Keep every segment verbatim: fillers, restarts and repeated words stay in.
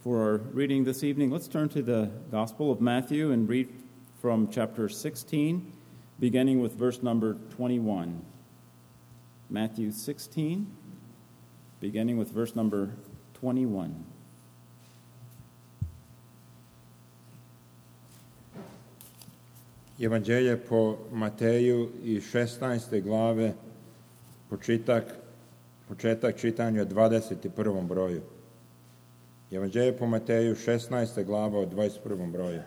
for our reading this evening, let's turn to the Gospel of Matthew and read from chapter sixteen, beginning with verse number twenty-one. Matthew sixteen, beginning with verse number twenty-one. Evanđelje po Mateju i šesnaeste glave, počitak, početak čitanja dvadeset prvom broju. Evanđelje po Mateju šesnaesta glava od dvadeset prvom broju.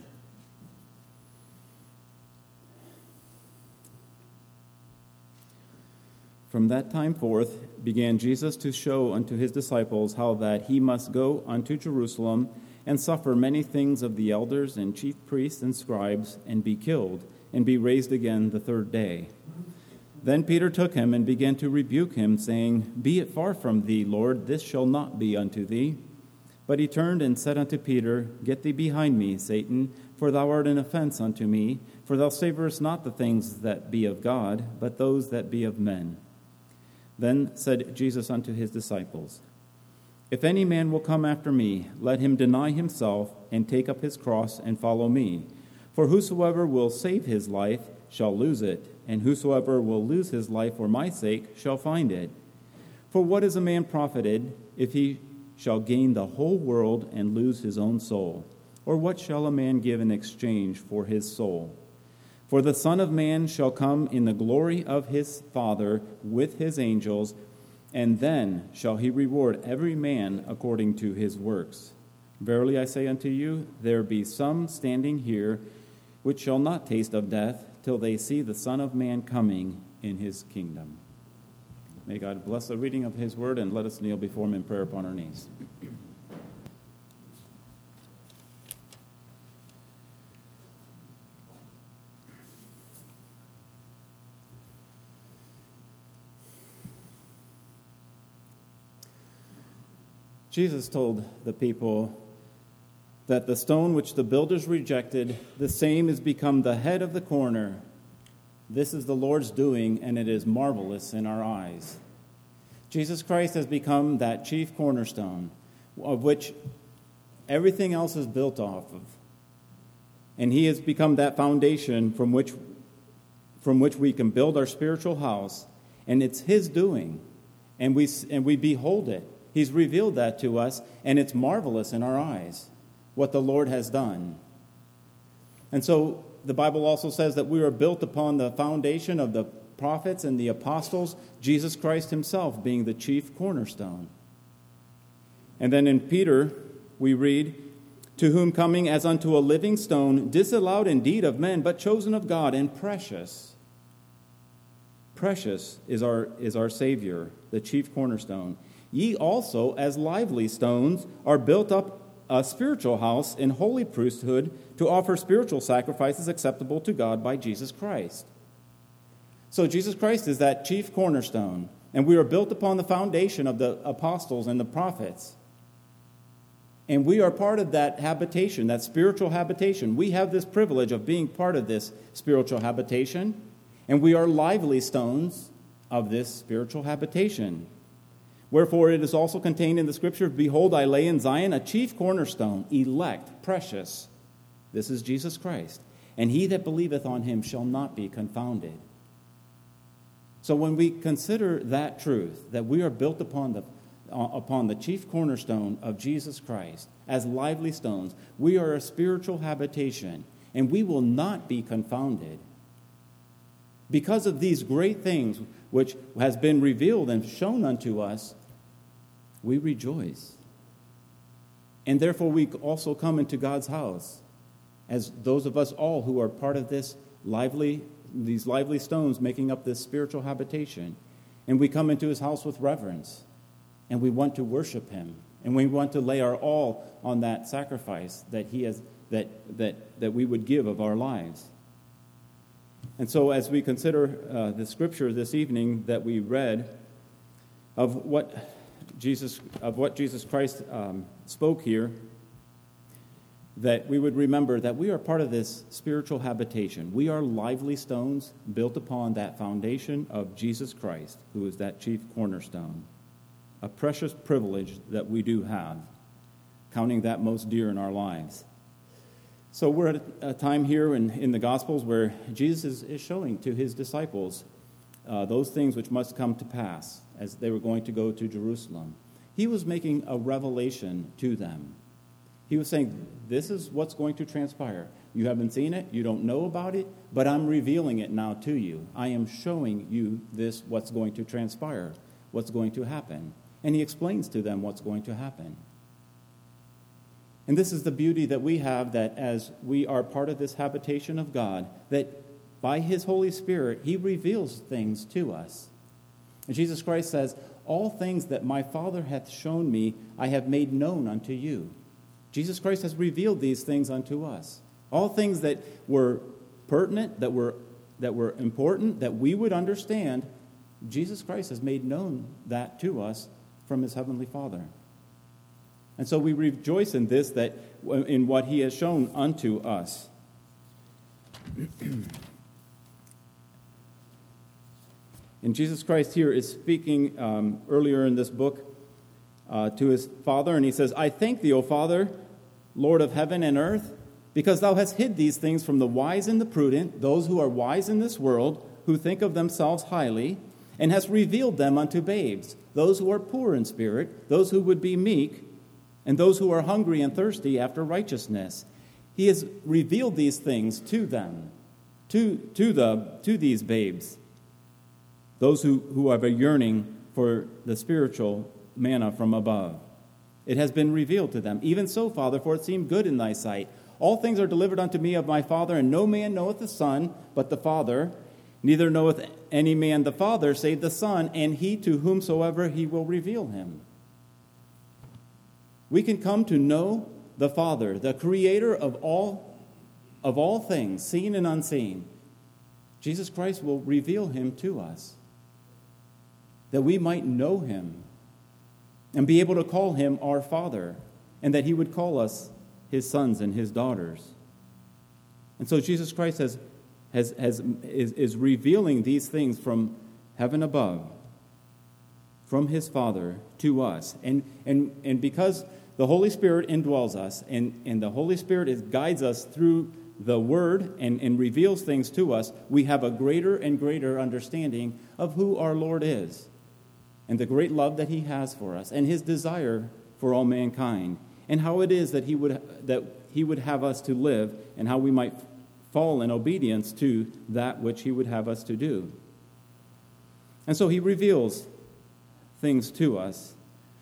From that time forth began Jesus to show unto his disciples how that he must go unto Jerusalem and suffer many things of the elders and chief priests and scribes, and be killed, and be raised again the third day. Then Peter took him and began to rebuke him, saying, Be it far from thee, Lord, this shall not be unto thee. But he turned and said unto Peter, Get thee behind me, Satan, for thou art an offense unto me, for thou savorest not the things that be of God, but those that be of men. Then said Jesus unto his disciples, If any man will come after me, let him deny himself, and take up his cross, and follow me. For whosoever will save his life shall lose it, and whosoever will lose his life for my sake shall find it. For what is a man profited, if he shall gain the whole world and lose his own soul? Or what shall a man give in exchange for his soul? For the Son of Man shall come in the glory of his Father with his angels, and then shall he reward every man according to his works. Verily I say unto you, there be some standing here which shall not taste of death till they see the Son of Man coming in his kingdom. May God bless the reading of his word, and let us kneel before him in prayer upon our knees. Jesus told the people that the stone which the builders rejected, the same is become the head of the corner. This is the Lord's doing, and it is marvelous in our eyes. Jesus Christ has become that chief cornerstone of which everything else is built off of. And he has become that foundation from which, from which we can build our spiritual house, and it's his doing, and we, and we behold it. He's revealed that to us, and it's marvelous in our eyes, what the Lord has done. And so the Bible also says that we are built upon the foundation of the prophets and the apostles, Jesus Christ himself being the chief cornerstone. And then in Peter, we read, To whom coming as unto a living stone, disallowed indeed of men, but chosen of God, and precious. Precious is our, is our Savior, the chief cornerstone. Ye also, as lively stones, are built up a spiritual house in holy priesthood to offer spiritual sacrifices acceptable to God by Jesus Christ. So Jesus Christ is that chief cornerstone, and we are built upon the foundation of the apostles and the prophets. And we are part of that habitation, that spiritual habitation. We have this privilege of being part of this spiritual habitation, and we are lively stones of this spiritual habitation. Wherefore it is also contained in the Scripture, Behold, I lay in Zion a chief cornerstone, elect, precious. This is Jesus Christ. And he that believeth on him shall not be confounded. So when we consider that truth, that we are built upon the, uh, upon the chief cornerstone of Jesus Christ, as lively stones, we are a spiritual habitation, and we will not be confounded. Because of these great things which has been revealed and shown unto us, we rejoice. And therefore we also come into God's house as those of us all who are part of this lively, these lively stones making up this spiritual habitation. And we come into his house with reverence, and we want to worship him, and we want to lay our all on that sacrifice that he has, that that that we would give of our lives. And so as we consider uh, the scripture this evening that we read of what Jesus of what Jesus Christ um, spoke here, that we would remember that we are part of this spiritual habitation. We are lively stones built upon that foundation of Jesus Christ, who is that chief cornerstone. A precious privilege that we do have, counting that most dear in our lives. So we're at a time here in, in the Gospels where Jesus is, is showing to his disciples uh, those things which must come to pass as they were going to go to Jerusalem. He was making a revelation to them. He was saying, this is what's going to transpire. You haven't seen it, you don't know about it, but I'm revealing it now to you. I am showing you this, what's going to transpire, what's going to happen. And he explains to them what's going to happen. And this is the beauty that we have, that as we are part of this habitation of God, that by his Holy Spirit, he reveals things to us. And Jesus Christ says, all things that my Father hath shown me, I have made known unto you. Jesus Christ has revealed these things unto us. All things that were pertinent, that were, that were important, that we would understand, Jesus Christ has made known that to us from his heavenly Father. And so we rejoice in this, that in what he has shown unto us. And Jesus Christ here is speaking um, earlier in this book uh, to his Father, and he says, I thank thee, O Father, Lord of heaven and earth, because thou hast hid these things from the wise and the prudent, those who are wise in this world, who think of themselves highly, and hast revealed them unto babes, those who are poor in spirit, those who would be meek, and those who are hungry and thirsty after righteousness. He has revealed these things to them, to, to, the, to these babes, those who, who have a yearning for the spiritual manna from above. It has been revealed to them. Even so, Father, for it seemed good in thy sight. All things are delivered unto me of my Father, and no man knoweth the Son but the Father, neither knoweth any man the Father save the Son, and he to whomsoever he will reveal him. We can come to know the Father, the creator of all, of all things, seen and unseen. Jesus Christ will reveal him to us, that we might know him and be able to call him our Father, and that he would call us his sons and his daughters. And so Jesus Christ has, has, has, is, is revealing these things from heaven above, from his Father to us. And, and, and because the Holy Spirit indwells us, and, and the Holy Spirit is, guides us through the Word and, and reveals things to us, we have a greater and greater understanding of who our Lord is, and the great love that he has for us, and his desire for all mankind, and how it is that he would that he would have us to live, and how we might fall in obedience to that which he would have us to do. And so he reveals things to us.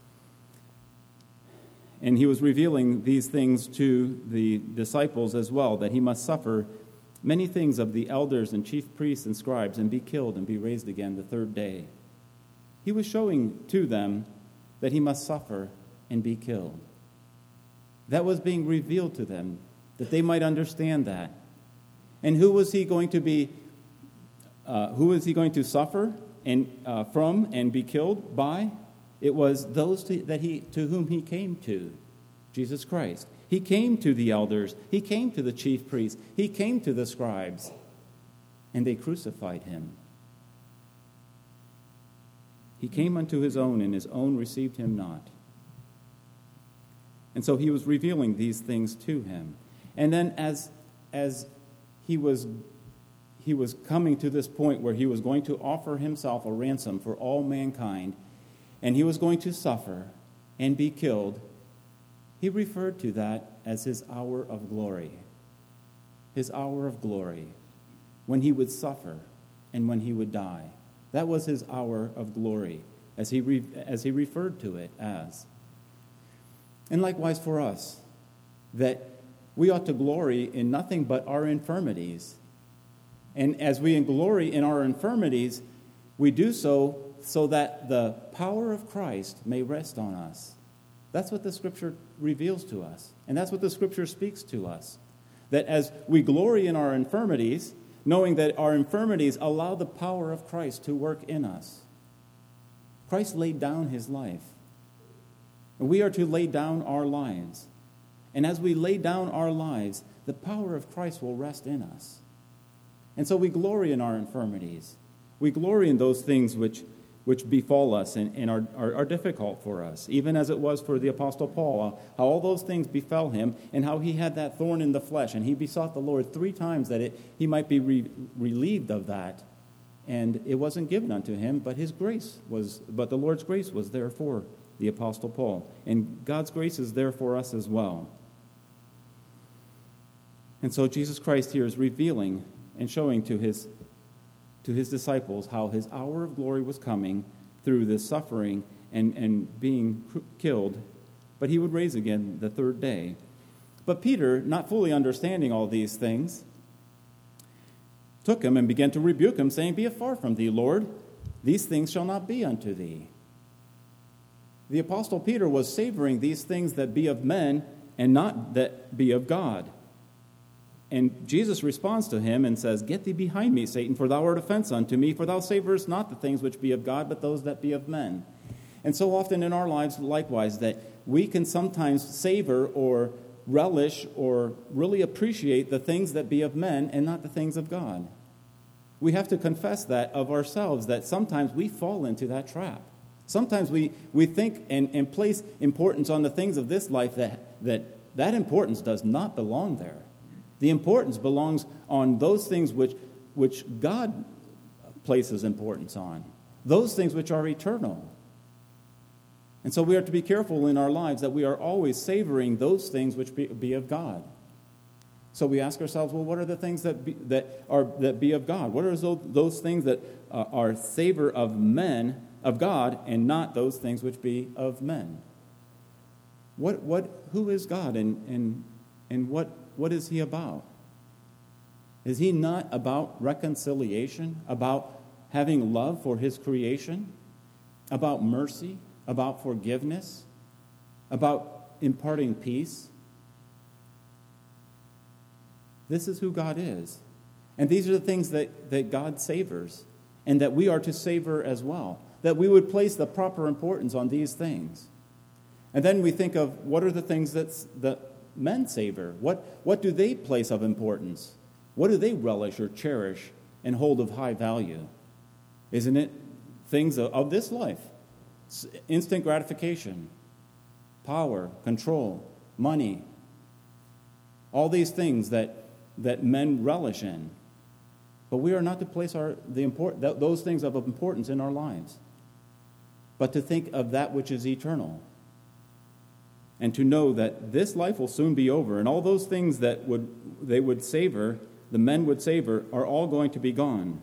And he was revealing these things to the disciples as well, that he must suffer many things of the elders and chief priests and scribes, and be killed and be raised again the third day. He was showing to them that he must suffer and be killed. That was being revealed to them, that they might understand that. And who was he going to be, uh, who was he going to suffer and uh, from and be killed by? It was those to, that he to whom he came to, Jesus Christ. He came to the elders. He came to the chief priests. He came to the scribes. And they crucified him. He came unto his own, and his own received him not. And so he was revealing these things to him. And then as, as he was, he was coming to this point where he was going to offer himself a ransom for all mankind, and he was going to suffer and be killed, he referred to that as his hour of glory. His hour of glory, when he would suffer and when he would die. That was his hour of glory, as he re- as he referred to it as. And likewise for us, that we ought to glory in nothing but our infirmities. And as we glory in our infirmities, we do so so that the power of Christ may rest on us. That's what the Scripture reveals to us. And that's what the Scripture speaks to us. That as we glory in our infirmities, knowing that our infirmities allow the power of Christ to work in us. Christ laid down his life. And we are to lay down our lives. And as we lay down our lives, the power of Christ will rest in us. And so we glory in our infirmities. We glory in those things which which befall us and, and are, are, are difficult for us, even as it was for the Apostle Paul, how all those things befell him and how he had that thorn in the flesh. And he besought the Lord three times that it, he might be re- relieved of that. And it wasn't given unto him, but his grace was, but the Lord's grace was there for the Apostle Paul. And God's grace is there for us as well. And so Jesus Christ here is revealing and showing to his to his disciples how his hour of glory was coming through this suffering and, and being killed, but he would rise again the third day. But Peter, not fully understanding all these things, took him and began to rebuke him, saying, Be it far from thee, Lord, these things shall not be unto thee. The Apostle Peter was savoring these things that be of men and not that be of God. And Jesus responds to him and says, Get thee behind me, Satan, for thou art a offense unto me, for thou savorest not the things which be of God, but those that be of men. And so often in our lives, likewise, that we can sometimes savor or relish or really appreciate the things that be of men and not the things of God. We have to confess that of ourselves, that sometimes we fall into that trap. Sometimes we, we think and, and place importance on the things of this life that, that that importance does not belong there. The importance belongs on those things which, which God places importance on, those things which are eternal. And so we are to be careful in our lives that we are always savoring those things which be, be of God. So we ask ourselves, well, what are the things that be, that are that be of God? What are those, those things that uh, are savor of men, of God, and not those things which be of men? What what who is God, and and and what what is he about? Is he not about reconciliation, about having love for his creation, about mercy, about forgiveness, about imparting peace? This is who God is. And these are the things that, that God savors and that we are to savor as well, that we would place the proper importance on these things. And then we think of what are the things that's, that men savor? What, what do they place of importance? What do they relish or cherish and hold of high value? Isn't it things of, of this life? Instant gratification, power, control, money, all these things that, that men relish in. But we are not to place our, the import, those things of importance in our lives, but to think of that which is eternal. And to know that this life will soon be over, and all those things that would they would savor, the men would savor, are all going to be gone.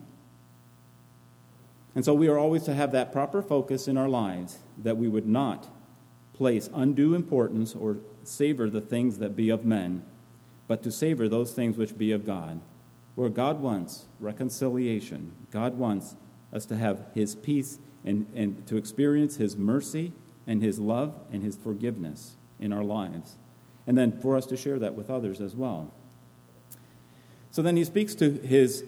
And so we are always to have that proper focus in our lives, that we would not place undue importance or savor the things that be of men, but to savor those things which be of God, where God wants reconciliation. God wants us to have his peace and, and to experience his mercy and his love and his forgiveness in our lives, and then for us to share that with others as well. So then he speaks to his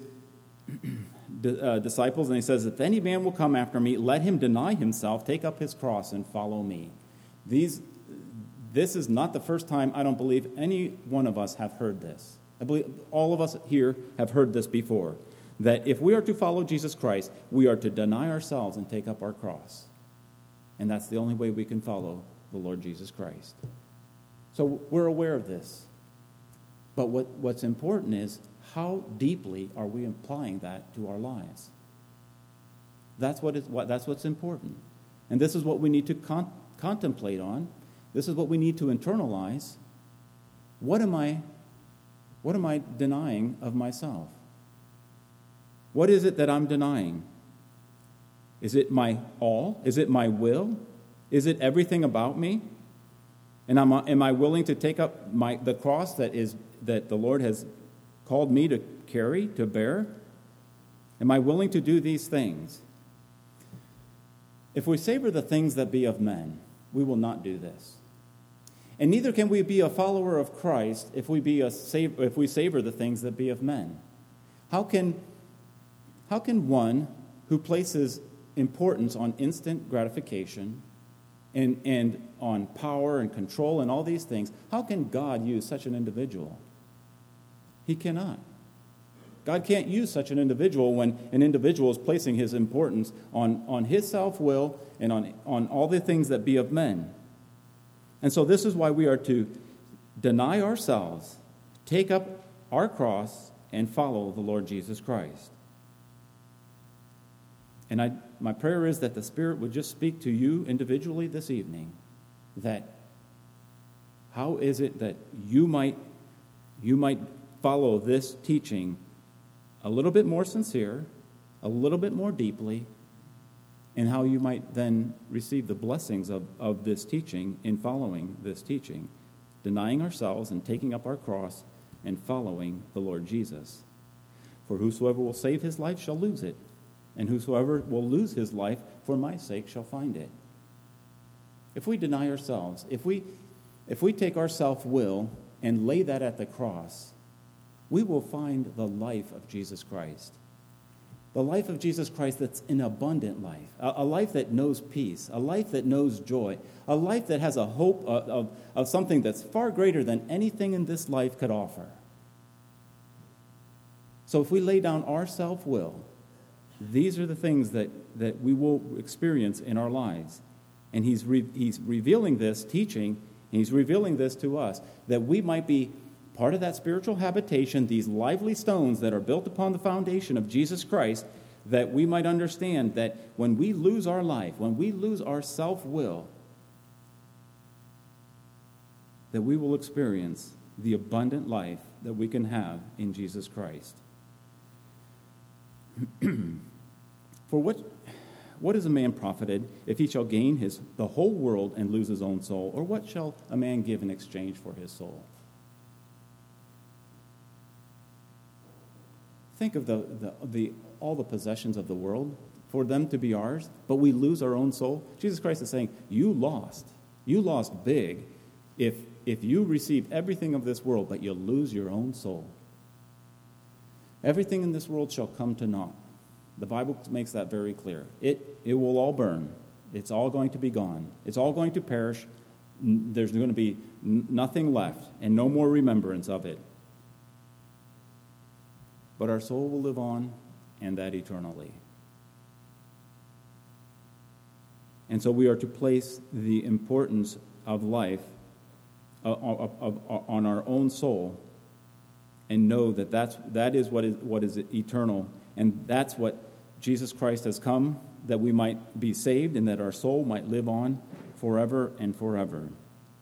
uh, disciples, and he says, If any man will come after me, let him deny himself, take up his cross, and follow me. These, this is not the first time, I don't believe, any one of us have heard this. I believe all of us here have heard this before, that if we are to follow Jesus Christ, we are to deny ourselves and take up our cross. And that's the only way we can follow the Lord Jesus Christ. So we're aware of this. But what, what's important is, how deeply are we applying that to our lives? That's what is what that's what's important. And this is what we need to con- contemplate on. This is what we need to internalize. What am I what am I denying of myself? What is it that I'm denying? Is it my all? Is it my will? Is it everything about me? And am I, am I willing to take up my the cross that is that the Lord has called me to carry, to bear? Am I willing to do these things? If we savor the things that be of men, we will not do this. And neither can we be a follower of Christ if we be a sav- if we savor the things that be of men. How can how can one who places importance on instant gratification and, and on power and control and all these things, how can God use such an individual? He cannot. God can't use such an individual when an individual is placing his importance on, on his self-will and on, on all the things that be of men. And so this is why we are to deny ourselves, take up our cross, and follow the Lord Jesus Christ. And I, my prayer is that the Spirit would just speak to you individually this evening, that how is it that you might you might follow this teaching a little bit more sincere, a little bit more deeply, and how you might then receive the blessings of, of this teaching in following this teaching, denying ourselves and taking up our cross and following the Lord Jesus. For whosoever will save his life shall lose it, and whosoever will lose his life for my sake shall find it. If we deny ourselves, if we if we take our self-will and lay that at the cross, we will find the life of Jesus Christ. The life of Jesus Christ that's an abundant life, a, a life that knows peace, a life that knows joy, a life that has a hope of, of, of something that's far greater than anything in this life could offer. So if we lay down our self-will, these are the things that, that we will experience in our lives. And he's, re, he's revealing this teaching, and he's revealing this to us, that we might be part of that spiritual habitation, these lively stones that are built upon the foundation of Jesus Christ, that we might understand that when we lose our life, when we lose our self-will, that we will experience the abundant life that we can have in Jesus Christ. For what, what is a man profited if he shall gain his the whole world and lose his own soul? Or what shall a man give in exchange for his soul? Think of the, the, the all the possessions of the world, for them to be ours, but we lose our own soul. Jesus Christ is saying, you lost. You lost big if, if you receive everything of this world, but you lose your own soul. Everything in this world shall come to naught. The Bible makes that very clear. It, it will all burn. It's all going to be gone. It's all going to perish. There's going to be nothing left and no more remembrance of it. But our soul will live on, and that eternally. And so we are to place the importance of life uh, of, of, of, on our own soul, and know that that's, that is what is what is eternal, and that's what Jesus Christ has come, that we might be saved, and that our soul might live on forever and forever.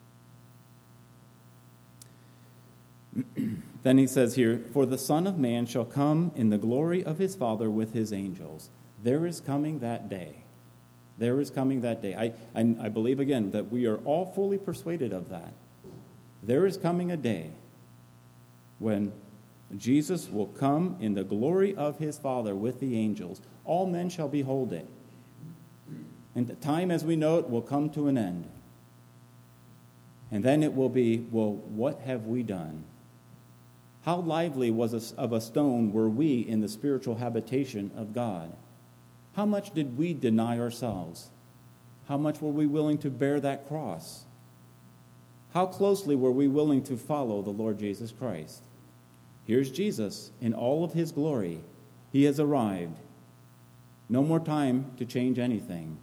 Then he says here, for the Son of Man shall come in the glory of his Father with his angels. There is coming that day. There is coming that day. I, I, I believe, again, that we are all fully persuaded of that. There is coming a day when Jesus will come in the glory of his Father with the angels. All men shall behold it. And the time as we know it will come to an end. And then it will be, well, what have we done? How lively was a, of a stone were we in the spiritual habitation of God? How much did we deny ourselves? How much were we willing to bear that cross? How closely were we willing to follow the Lord Jesus Christ? Here's Jesus in all of his glory. He has arrived. No more time to change anything.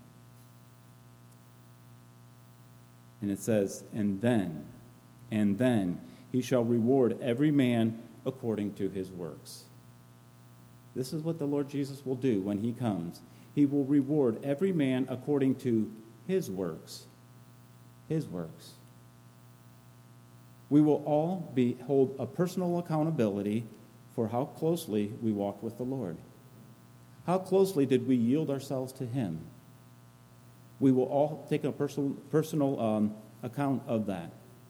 And it says, and then, and then he shall reward every man according to his works. This is what the Lord Jesus will do when he comes. He will reward every man according to his works. His works. We will all be hold a personal accountability for how closely we walked with the Lord. How closely did we yield ourselves to him? We will all take a personal, personal um, account of that.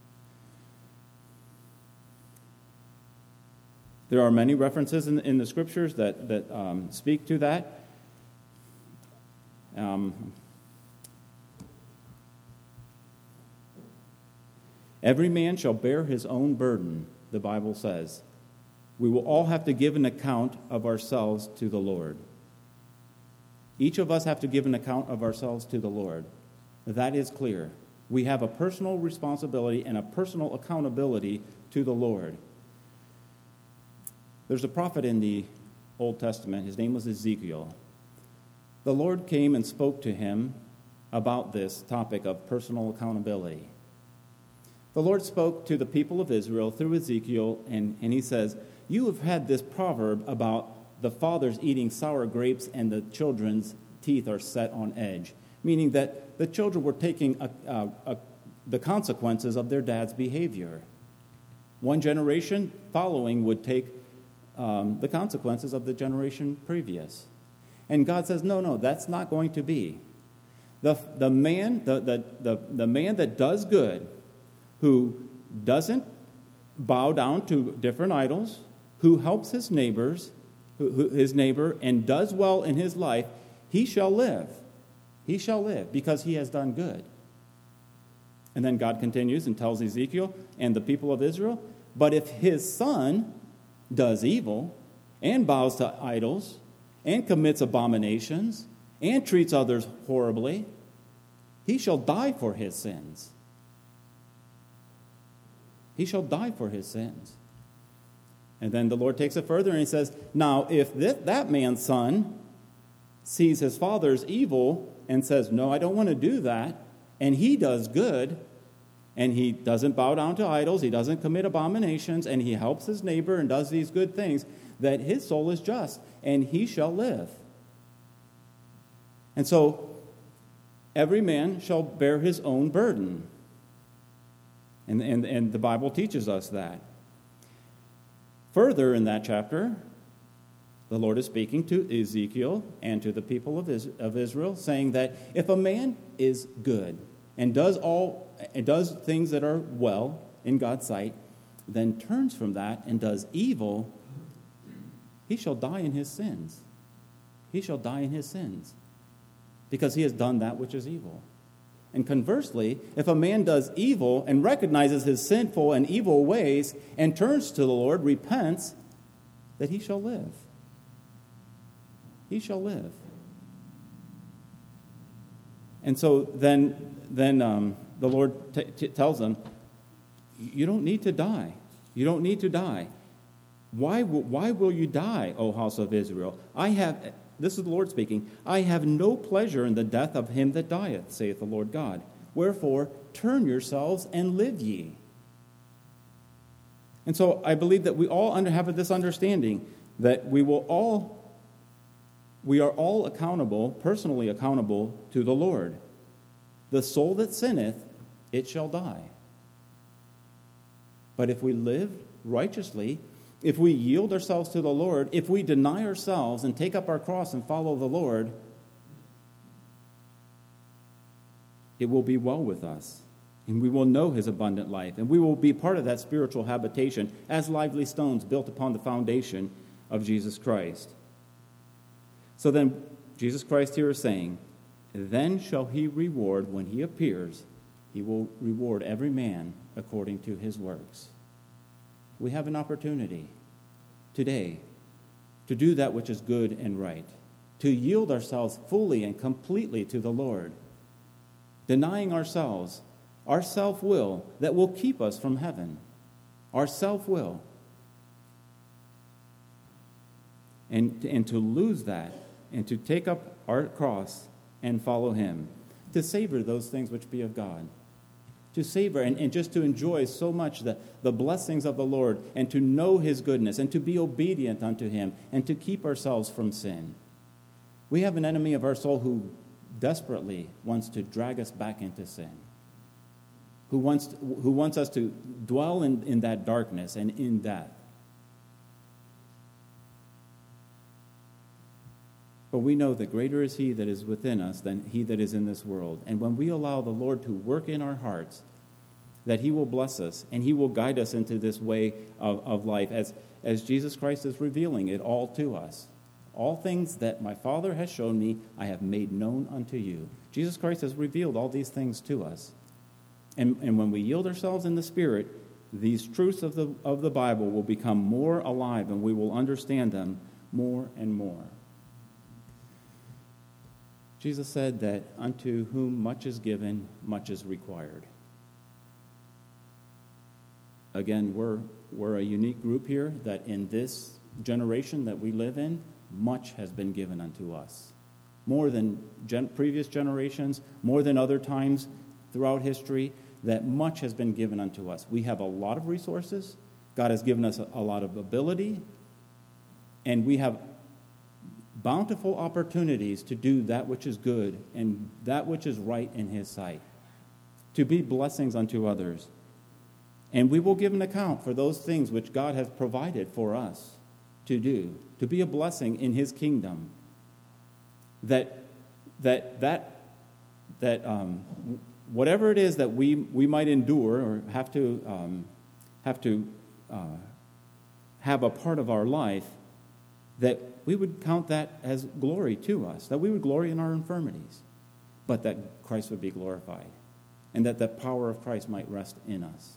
There are many references in, in the Scriptures that, that um, speak to that. Um, Every man shall bear his own burden, the Bible says. We will all have to give an account of ourselves to the Lord. Each of us have to give an account of ourselves to the Lord. That is clear. We have a personal responsibility and a personal accountability to the Lord. There's a prophet in the Old Testament. His name was Ezekiel. The Lord came and spoke to him about this topic of personal accountability. The Lord spoke to the people of Israel through Ezekiel, and, and he says, you have had this proverb about the fathers eating sour grapes and the children's teeth are set on edge, meaning that the children were taking a, a, a, the consequences of their dad's behavior. One generation following would take um, the consequences of the generation previous. And God says, no, no, that's not going to be. The, the, man, the, the, the, the man that does good, who doesn't bow down to different idols, who helps his neighbors, who, who, his neighbor, and does well in his life, he shall live. He shall live because he has done good. And then God continues and tells Ezekiel and the people of Israel, but if his son does evil and bows to idols and commits abominations and treats others horribly, he shall die for his sins. He shall die for his sins. And then the Lord takes it further and he says, now if this, that man's son sees his father's evil and says, no, I don't want to do that, and he does good, and he doesn't bow down to idols, he doesn't commit abominations, and he helps his neighbor and does these good things, that his soul is just, and he shall live. And so, every man shall bear his own burden. And, and, and the Bible teaches us that. Further in that chapter, the Lord is speaking to Ezekiel and to the people of Israel, saying that if a man is good and does all and does things that are well in God's sight, then turns from that and does evil, he shall die in his sins. He shall die in his sins because he has done that which is evil. And conversely, if a man does evil and recognizes his sinful and evil ways and turns to the Lord, repents, that he shall live. He shall live. And so then, then um, the Lord t- t- tells them, you don't need to die. You don't need to die. Why, w- why will you die, O house of Israel? I have... This is the Lord speaking. I have no pleasure in the death of him that dieth, saith the Lord God. Wherefore, turn yourselves and live ye. And so I believe that we all under, have this understanding that we will all, we are all accountable, personally accountable to the Lord. The soul that sinneth, it shall die. But if we live righteously, if we yield ourselves to the Lord, if we deny ourselves and take up our cross and follow the Lord, it will be well with us. And we will know his abundant life. And we will be part of that spiritual habitation as lively stones built upon the foundation of Jesus Christ. So then, Jesus Christ here is saying, then shall he reward, when he appears, he will reward every man according to his works. We have an opportunity today to do that which is good and right, to yield ourselves fully and completely to the Lord, denying ourselves, our self-will that will keep us from heaven, our self-will, and, and to lose that and to take up our cross and follow him, to savor those things which be of God. To savor and, and just to enjoy so much the, the blessings of the Lord and to know his goodness and to be obedient unto him and to keep ourselves from sin. We have an enemy of our soul who desperately wants to drag us back into sin, who wants, to, who wants us to dwell in, in that darkness and in death. But we know that greater is he that is within us than he that is in this world. And when we allow the Lord to work in our hearts, that he will bless us and he will guide us into this way of, of life as, as Jesus Christ is revealing it all to us. All things that my Father has shown me, I have made known unto you. Jesus Christ has revealed all these things to us. And, and when we yield ourselves in the Spirit, these truths of the, of the Bible will become more alive and we will understand them more and more. Jesus said that unto whom much is given, much is required. Again, we're, we're a unique group here that in this generation that we live in, much has been given unto us. More than gen- previous generations, more than other times throughout history, that much has been given unto us. We have a lot of resources. God has given us a, a lot of ability. And we have bountiful opportunities to do that which is good and that which is right in his sight, to be blessings unto others. And we will give an account for those things which God has provided for us to do, to be a blessing in his kingdom. That that that that um, whatever it is that we we might endure or have to um, have to uh, have a part of our life, that we would count that as glory to us, that we would glory in our infirmities, but that Christ would be glorified, and that the power of Christ might rest in us.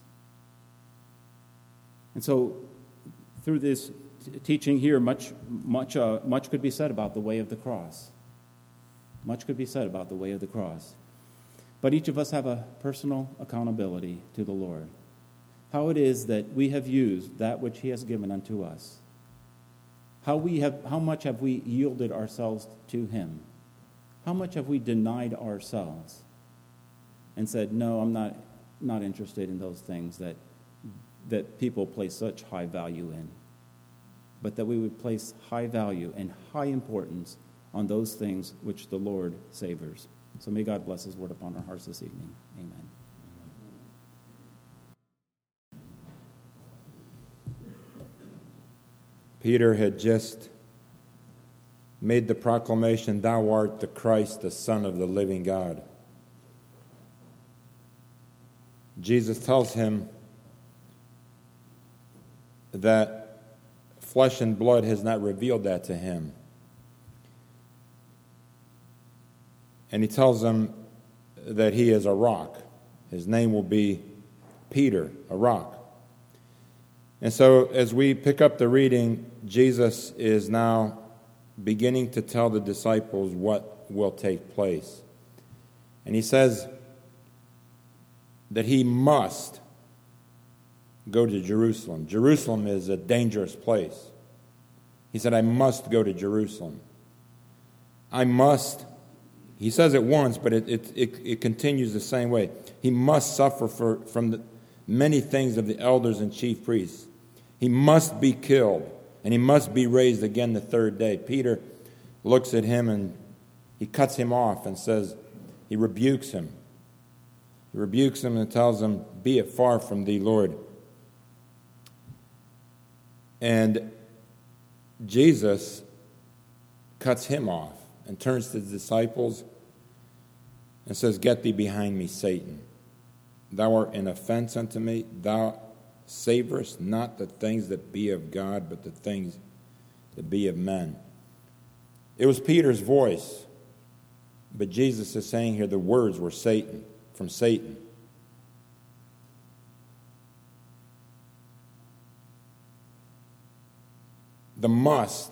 And so, through this t- teaching here, much much uh, much could be said about the way of the cross. Much could be said about the way of the cross. But each of us have a personal accountability to the Lord. How it is that we have used that which he has given unto us. How we have, how much have we yielded ourselves to him? How much have we denied ourselves and said, no, I'm not, not interested in those things that, that people place such high value in. But that we would place high value and high importance on those things which the Lord savors. So may God bless his word upon our hearts this evening. Amen. Peter had just made the proclamation, "Thou art the Christ, the Son of the living God." Jesus tells him that flesh and blood has not revealed that to him. And he tells him that he is a rock. His name will be Peter, a rock. And so as we pick up the reading, Jesus is now beginning to tell the disciples what will take place. And he says that he must go to Jerusalem. Jerusalem is a dangerous place. He said, I must go to Jerusalem. I must, he says it once, but it, it, it, it continues the same way. He must suffer for, from the many things of the elders and chief priests. He must be killed, and he must be raised again the third day. Peter looks at him and he cuts him off and says, he rebukes him. He rebukes him and tells him, be it far from thee, Lord. And Jesus cuts him off and turns to the disciples and says, get thee behind me, Satan. Thou art an offense unto me. Thou savorest not the things that be of God, but the things that be of men. It was Peter's voice, but Jesus is saying here the words were Satan, from Satan. The must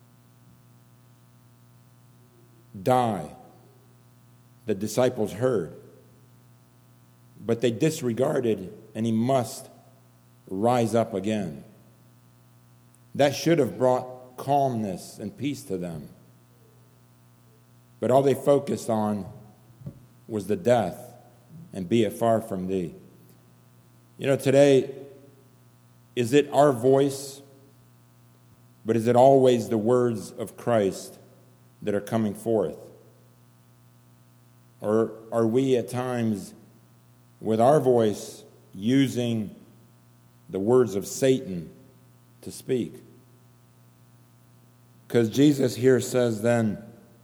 die, the disciples heard, but they disregarded, and he must rise up again. That should have brought calmness and peace to them. But all they focused on was the death, and be it far from thee. You know, today, is it our voice, but is it always the words of Christ that are coming forth? Or are we at times, with our voice, using the words of Satan to speak? Because Jesus here says then,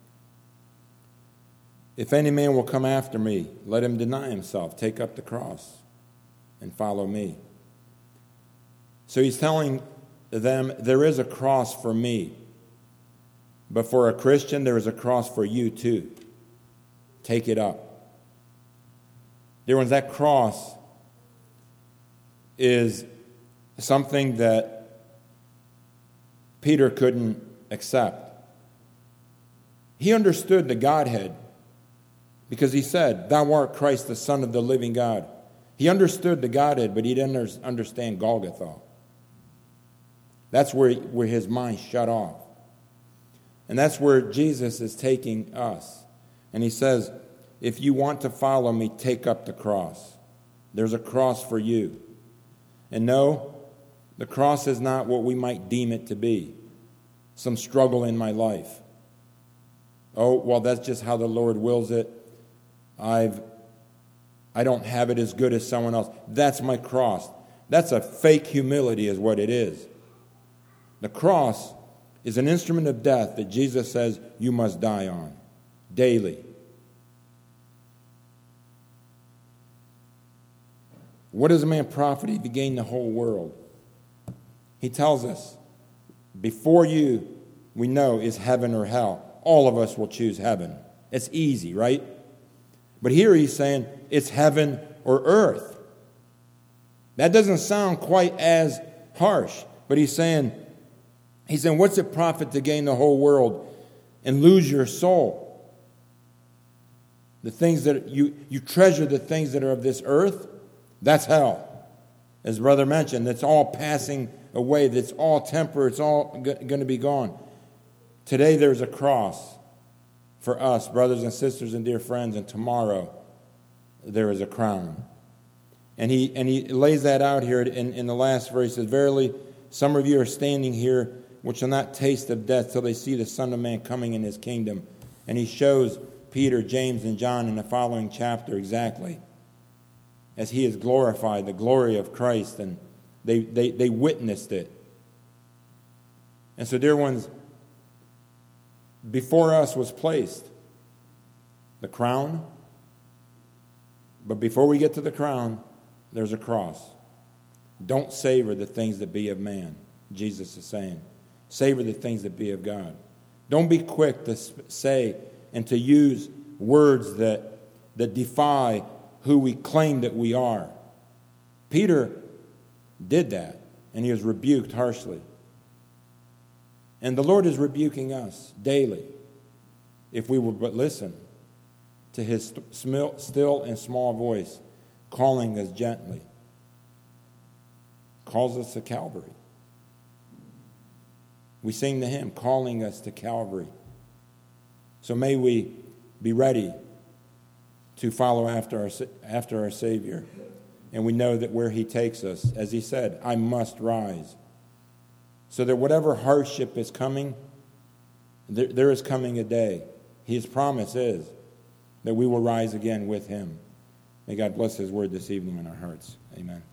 if any man will come after me, let him deny himself, take up the cross, and follow me. So he's telling them, there is a cross for me, but for a Christian, there is a cross for you too. Take it up. Dear ones, that cross is something that Peter couldn't accept. He understood the Godhead because he said, thou art Christ, the Son of the living God. He understood the Godhead, but he didn't understand Golgotha. That's where, where his mind shut off. And that's where Jesus is taking us. And he says, if you want to follow me, take up the cross. There's a cross for you. And no, the cross is not what we might deem it to be. Some struggle in my life. Oh, well, that's just how the Lord wills it. I've, I don't have it as good as someone else. That's my cross. That's a fake humility is what it is. The cross is an instrument of death that Jesus says you must die on daily. What does a man profit if he gain the whole world? He tells us, before you, we know, is heaven or hell. All of us will choose heaven. It's easy, right? But here he's saying it's heaven or earth. That doesn't sound quite as harsh, but he's saying, he's saying, what's it profit to gain the whole world and lose your soul? The things that you, you treasure the things that are of this earth, that's hell. As brother mentioned, that's all passing away. That's all temporary. It's all g- going to be gone. Today there's a cross for us, brothers and sisters and dear friends, and tomorrow there is a crown. And he and he lays that out here in, in the last verse. He says, verily, some of you are standing here which shall not taste of death till they see the Son of Man coming in his kingdom. And he shows Peter, James, and John in the following chapter exactly as he is glorified, the glory of Christ, and they, they, they witnessed it. And so, dear ones, before us was placed the crown, but before we get to the crown, there's a cross. Don't savor the things that be of man, Jesus is saying. Savor the things that be of God. Don't be quick to say and to use words that, that defy who we claim that we are. Peter did that, and he was rebuked harshly. And the Lord is rebuking us daily if we will but listen to his still and small voice calling us gently. Calls us to Calvary. We sing the hymn calling us to Calvary. So may we be ready to follow after our, after our Savior. And we know that where he takes us, as he said, I must rise. So that whatever hardship is coming, there, there is coming a day. His promise is that we will rise again with him. May God bless his word this evening in our hearts. Amen.